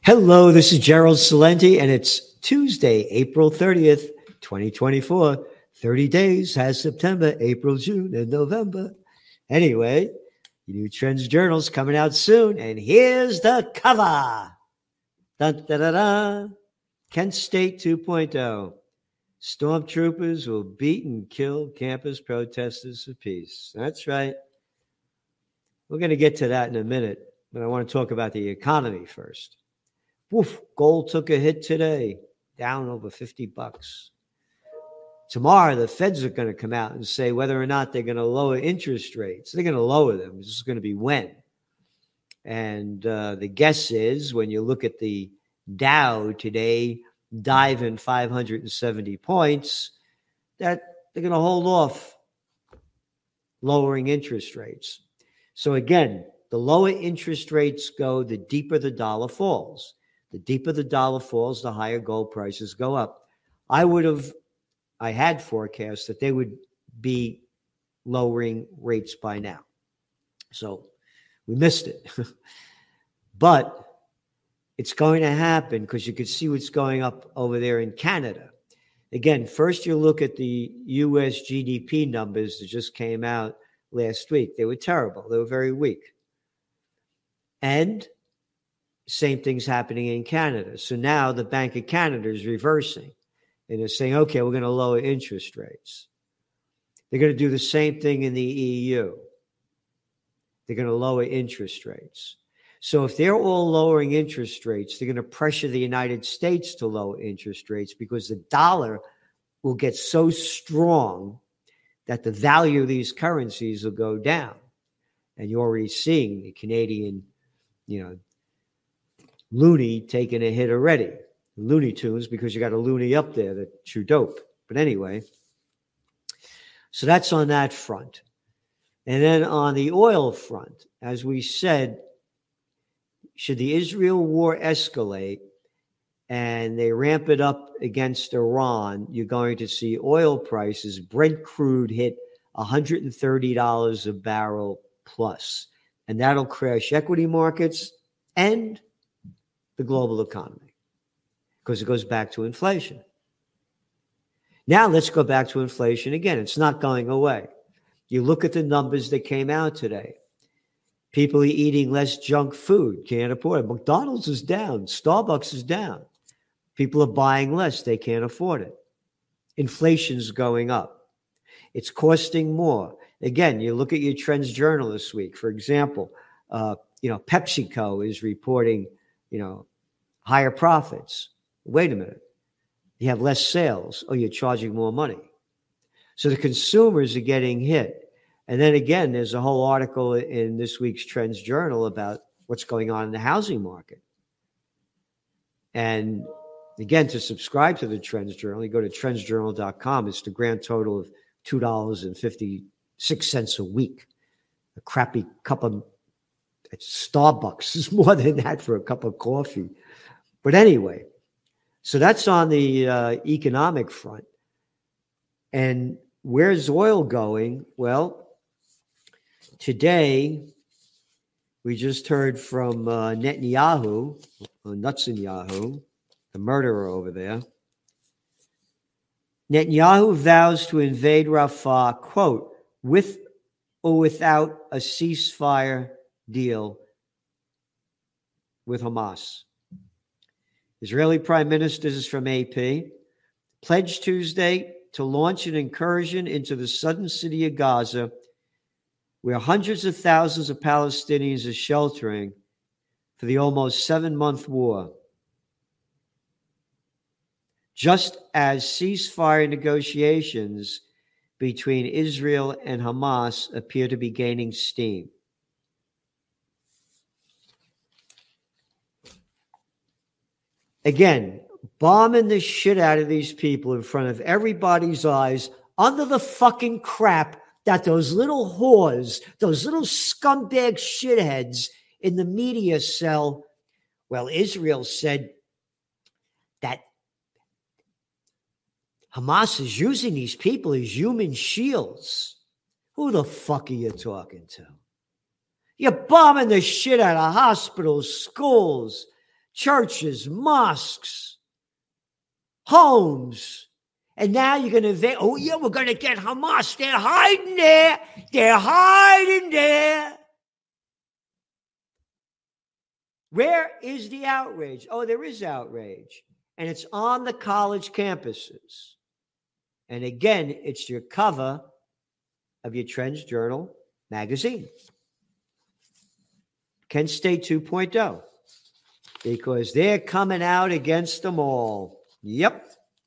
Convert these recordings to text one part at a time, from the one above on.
Hello, this is Gerald Salenti, and it's Tuesday, April 30th, 2024. 30 days has September, April, June, and November. Anyway, your new Trends Journal's coming out soon, and here's the cover. Dun, da, da, da. Kent State 2.0. Stormtroopers will beat and kill campus protesters for peace. That's right. We're going to get to that in a minute, but I want to talk about the economy first. Woof, gold took a hit today, down over $50. Tomorrow, the Feds are going to come out and say whether or not they're going to lower interest rates. They're going to lower them. This is going to be when. And the guess is when you look at the Dow today, diving 570 points, that they're going to hold off lowering interest rates. So again, the lower interest rates go, the deeper the dollar falls. The deeper the dollar falls, the higher gold prices go up. I had forecast that they would be lowering rates by now. So we missed it. But it's going to happen because you can see what's going up over there in Canada. Again, first you look at the U.S. GDP numbers that just came out last week. They were terrible. They were very weak. And same thing's happening in Canada. So now the Bank of Canada is reversing. And they're saying, okay, we're going to lower interest rates. They're going to do the same thing in the EU. They're going to lower interest rates. So if they're all lowering interest rates, they're going to pressure the United States to lower interest rates because the dollar will get so strong that the value of these currencies will go down. And you're already seeing the Canadian, loonie taking a hit already. Looney Tunes, because you got a loony up there that chew dope. But anyway, so that's on that front. And then on the oil front, as we said, should the Israel war escalate and they ramp it up against Iran, you're going to see oil prices, Brent crude hit $130 a barrel plus. And that'll crash equity markets and the global economy because it goes back to inflation. Now let's go back to inflation again. It's not going away. You look at the numbers that came out today. People are eating less junk food, can't afford it. McDonald's is down. Starbucks is down. People are buying less. They can't afford it. Inflation's going up. It's costing more. Again, you look at your Trends Journal this week. For example, PepsiCo is reporting, higher profits. Wait a minute. You have less sales. Oh, you're charging more money. So the consumers are getting hit. And then again, there's a whole article in this week's Trends Journal about what's going on in the housing market. And again, to subscribe to the Trends Journal, you go to trendsjournal.com. It's the grand total of $2.56 a week. A crappy cup of Starbucks is more than that for a cup of coffee. But anyway, so that's on the economic front. And where's oil going? Well, today we just heard from Netanyahu, or Netanyahu, the murderer over there. Netanyahu vows to invade Rafah, quote, with or without a ceasefire deal with Hamas. Israeli Prime Minister, this is from AP, pledged Tuesday to launch an incursion into the southern city of Gaza, where hundreds of thousands of Palestinians are sheltering for the almost 7-month war. Just as ceasefire negotiations between Israel and Hamas appear to be gaining steam. Again, bombing the shit out of these people in front of everybody's eyes under the fucking crap that those little whores, those little scumbag shitheads in the media sell. Well, Israel said that Hamas is using these people as human shields. Who the fuck are you talking to? You're bombing the shit out of hospitals, schools, churches, mosques, homes. And now you're going to invade. Oh, yeah, we're going to get Hamas. They're hiding there. They're hiding there. Where is the outrage? Oh, there is outrage. And it's on the college campuses. And again, it's your cover of your Trends Journal magazine. Kent State 2.0. Because they're coming out against them all. Yep.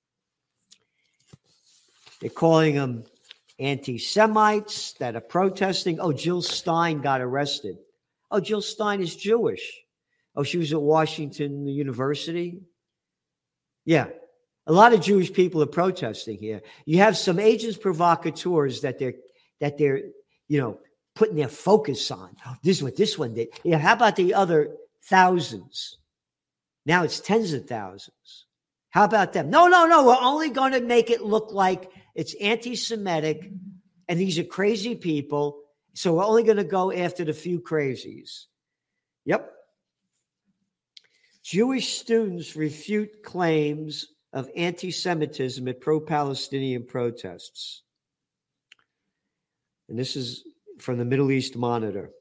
They're calling them anti-Semites that are protesting. Oh, Jill Stein got arrested. Oh, Jill Stein is Jewish. Oh, she was at Washington University. Yeah. A lot of Jewish people are protesting here. You have some agents provocateurs that they're putting their focus on. Oh, this is what this one did. Yeah, how about the other thousands? Now it's tens of thousands. How about them? No. We're only going to make it look like it's anti-Semitic and these are crazy people. So we're only going to go after the few crazies. Yep. Jewish students refute claims of anti-Semitism at pro-Palestinian protests. And this is from the Middle East Monitor.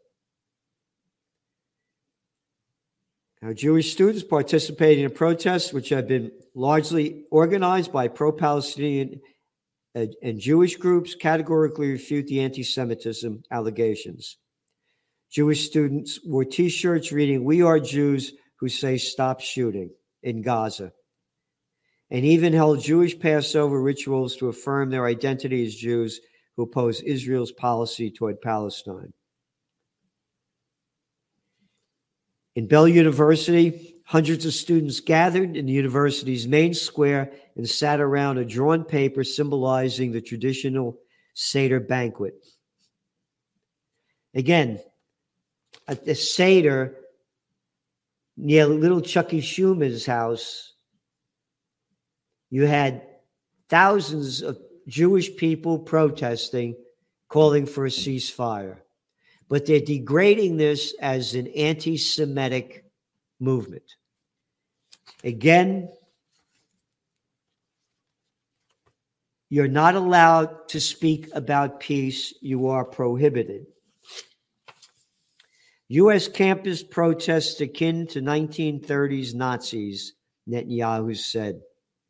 Now, Jewish students participating in protests, which have been largely organized by pro-Palestinian and Jewish groups, categorically refute the anti-Semitism allegations. Jewish students wore T-shirts reading, "We are Jews who say stop shooting" in Gaza, and even held Jewish Passover rituals to affirm their identity as Jews who oppose Israel's policy toward Palestine. In Bell University, hundreds of students gathered in the university's main square and sat around a drawn paper symbolizing the traditional Seder banquet. Again, at the Seder near little Chucky Schumer's house, you had thousands of Jewish people protesting, calling for a ceasefire. But they're degrading this as an anti-Semitic movement. Again, you're not allowed to speak about peace. You are prohibited. U.S. campus protests akin to 1930s Nazis, Netanyahu said.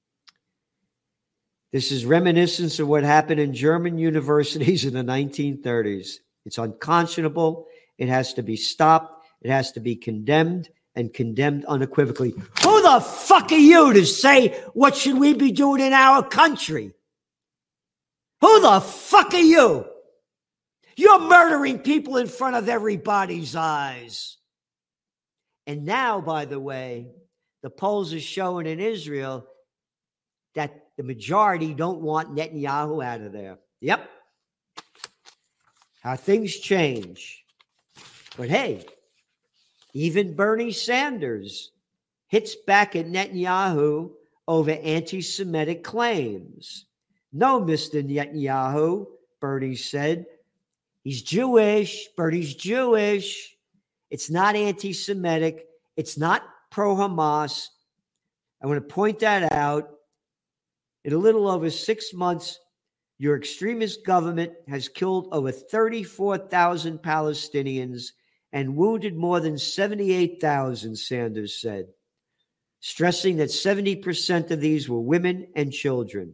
This is reminiscent of what happened in German universities in the 1930s. It's unconscionable. It has to be stopped. It has to be condemned, and condemned unequivocally. Who the fuck are you to say what should we be doing in our country? Who the fuck are you? You're murdering people in front of everybody's eyes. And now, by the way, the polls are showing in Israel that the majority don't want Netanyahu out of there. Yep. How things change. But hey, even Bernie Sanders hits back at Netanyahu over anti-Semitic claims. No, Mr. Netanyahu, Bernie said. He's Jewish. Bernie's Jewish. It's not anti-Semitic. It's not pro-Hamas. I want to point that out. In a little over 6 months, your extremist government has killed over 34,000 Palestinians and wounded more than 78,000, Sanders said, stressing that 70% of these were women and children.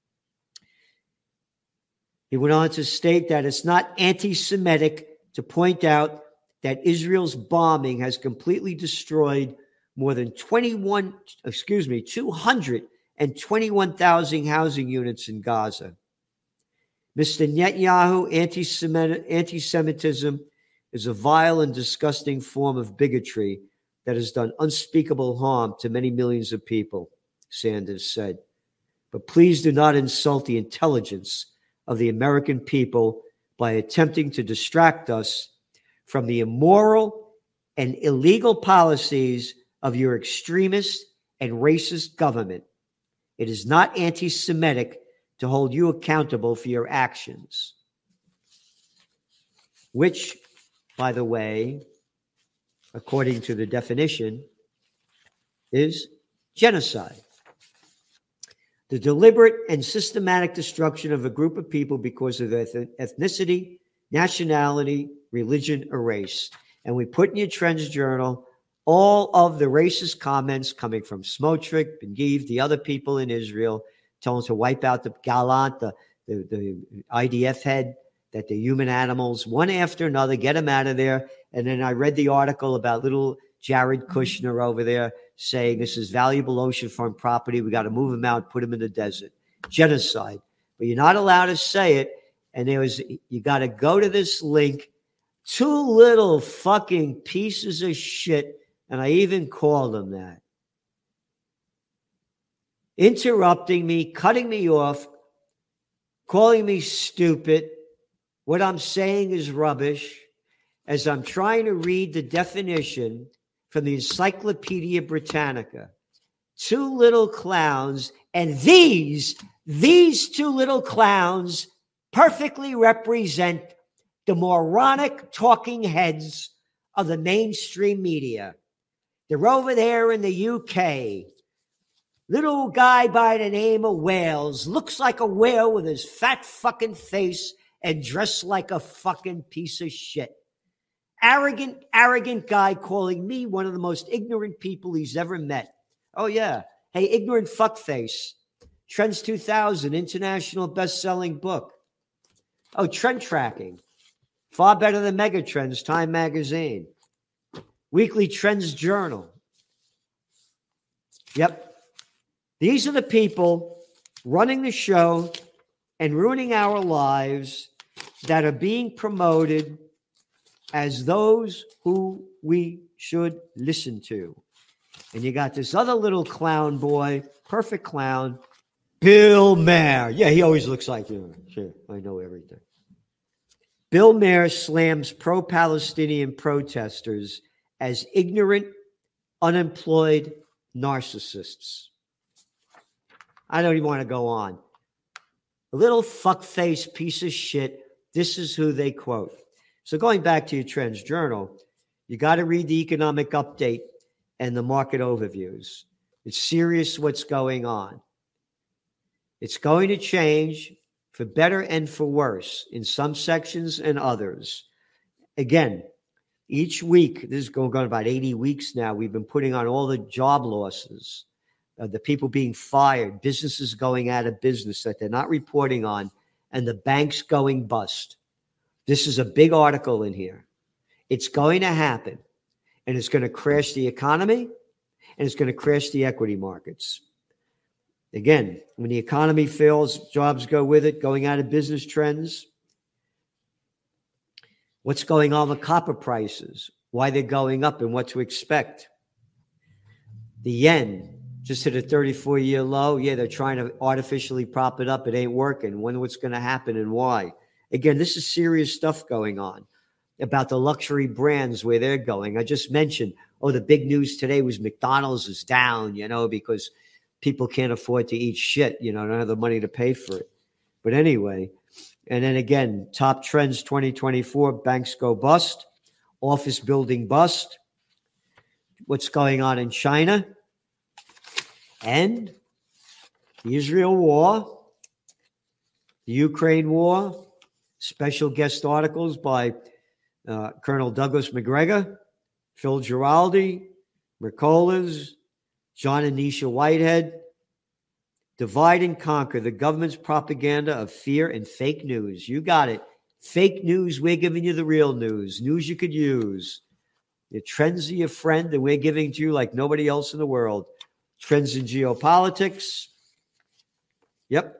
He went on to state that it's not anti-Semitic to point out that Israel's bombing has completely destroyed more than 221,000 housing units in Gaza. Mr. Netanyahu, anti-Semitism is a vile and disgusting form of bigotry that has done unspeakable harm to many millions of people, Sanders said. But please do not insult the intelligence of the American people by attempting to distract us from the immoral and illegal policies of your extremist and racist government. It is not anti-Semitic to hold you accountable for your actions, which, by the way, according to the definition, is genocide. The deliberate and systematic destruction of a group of people because of their ethnicity, nationality, religion, or race. And we put in your Trends Journal all of the racist comments coming from Smotrich, Ben-Gvir, the other people in Israel, telling them to wipe out the Gallant, the IDF head, that they're human animals, one after another, get them out of there. And then I read the article about little Jared Kushner over there saying this is valuable oceanfront property. We got to move him out, put him in the desert. Genocide. But you're not allowed to say it. And you got to go to this link. Two little fucking pieces of shit. And I even called them that. Interrupting me, cutting me off, calling me stupid. What I'm saying is rubbish. As I'm trying to read the definition from the Encyclopedia Britannica. Two little clowns, and these two little clowns perfectly represent the moronic talking heads of the mainstream media. They're over there in the UK. Little guy by the name of Wales looks like a whale with his fat fucking face and dressed like a fucking piece of shit. Arrogant guy calling me one of the most ignorant people he's ever met. Oh, yeah. Hey, ignorant fuckface. Trends 2000, international best-selling book. Oh, trend tracking. Far better than Megatrends, Time Magazine. Weekly Trends Journal. Yep. These are the people running the show and ruining our lives that are being promoted as those who we should listen to. And you got this other little clown boy, perfect clown, Bill Maher. Yeah, he always looks like you. Sure, I know everything. Bill Maher slams pro-Palestinian protesters as ignorant, unemployed narcissists. I don't even want to go on. A little fuckface piece of shit. This is who they quote. So going back to your Trends Journal, you got to read the economic update and the market overviews. It's serious what's going on. It's going to change for better and for worse in some sections and others. Again, each week, this is going on about 80 weeks now, we've been putting on all the job losses, the people being fired, businesses going out of business that they're not reporting on, and the banks going bust. This is a big article in here. It's going to happen, and it's going to crash the economy, and it's going to crash the equity markets. Again, when the economy fails, jobs go with it, going out of business trends. What's going on with copper prices, why they're going up, and what to expect. The yen just hit a 34-year low. Yeah, they're trying to artificially prop it up. It ain't working. Wonder what's going to happen and why. Again, this is serious stuff going on about the luxury brands, where they're going. I just mentioned, the big news today was McDonald's is down, because people can't afford to eat shit, don't have the money to pay for it. But anyway, and then again, top trends 2024, banks go bust, office building bust. What's going on in China? And the Israel war, the Ukraine war, special guest articles by Colonel Douglas McGregor, Phil Giraldi, Mercolas, John and Nisha Whitehead. Divide and conquer the government's propaganda of fear and fake news. You got it. Fake news, we're giving you the real news. News you could use. Your trends are your friend, and we're giving to you like nobody else in the world. Trends in geopolitics. Yep.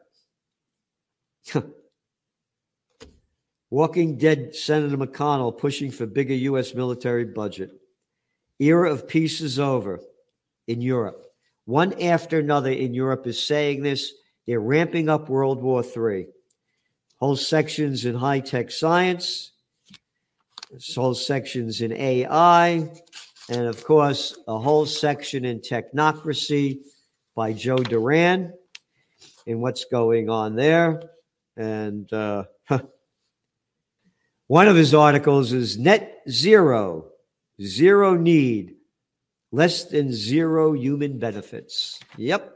Walking Dead Senator McConnell pushing for bigger U.S. military budget. Era of peace is over in Europe. One after another in Europe is saying this. They're ramping up World War III. Whole sections in high-tech science, whole sections in AI, and, of course, a whole section in technocracy by Joe Duran and what's going on there. And one of his articles is Net Zero, Zero Need Less than zero human benefits. Yep.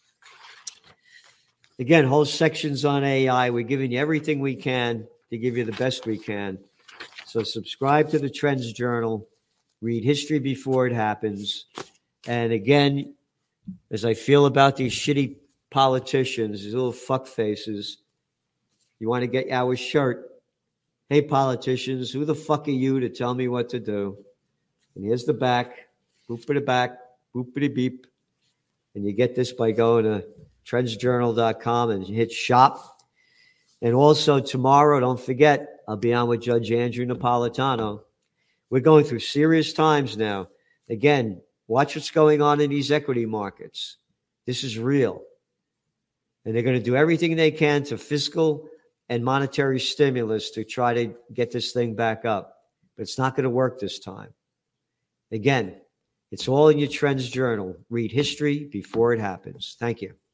Again, whole sections on AI. We're giving you everything we can to give you the best we can. So subscribe to the Trends Journal. Read history before it happens. And again, as I feel about these shitty politicians, these little fuck faces, you want to get our shirt. Hey, politicians, who the fuck are you to tell me what to do? And here's the back. Boopity back, boopity beep. And you get this by going to trendsjournal.com and hit shop. And also tomorrow, don't forget, I'll be on with Judge Andrew Napolitano. We're going through serious times now. Again, watch what's going on in these equity markets. This is real. And they're going to do everything they can to fiscal and monetary stimulus to try to get this thing back up. But it's not going to work this time. Again, it's all in your Trends Journal. Read history before it happens. Thank you.